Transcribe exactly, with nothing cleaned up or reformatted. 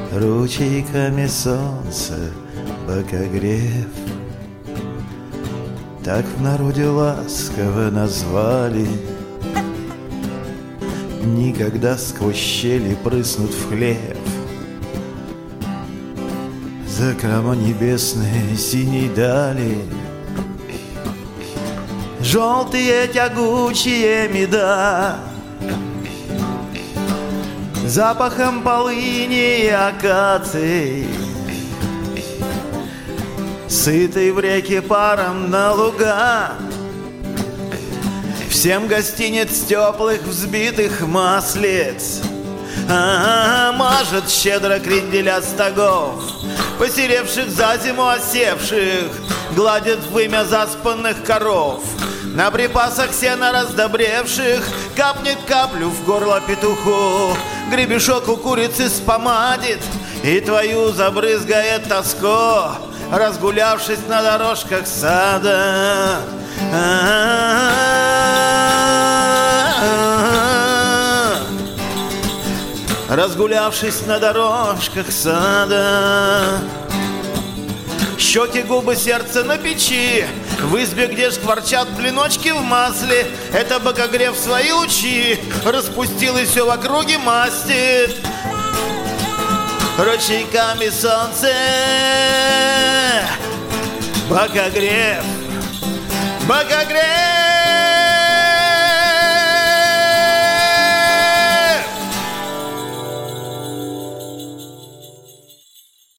ручейками солнца бокогрев. Так в народе ласково назвали. Никогда сквозь щели прыснут в хлеб. Закрома небесные синей дали, желтые тягучие меда, запахом полыни и акаций, сытый в реке паром на луга. Всем гостиниц теплых взбитых маслиц, а-а-а, мажет щедро кренделя стогов, посеревших за зиму осевших, гладит вымя заспанных коров. На припасах сена раздобревших капнет каплю в горло петуху, гребешок у курицы спомадит и твою забрызгает тоско, разгулявшись на дорожках сада. Разгулявшись на дорожках сада. Щеки, губы, сердце на печи, в избе, где шкварчат блиночки в масле, это бокогрев свои лучи распустил и все в округе мастит. Ручейками солнце бокогрев, бокогрев.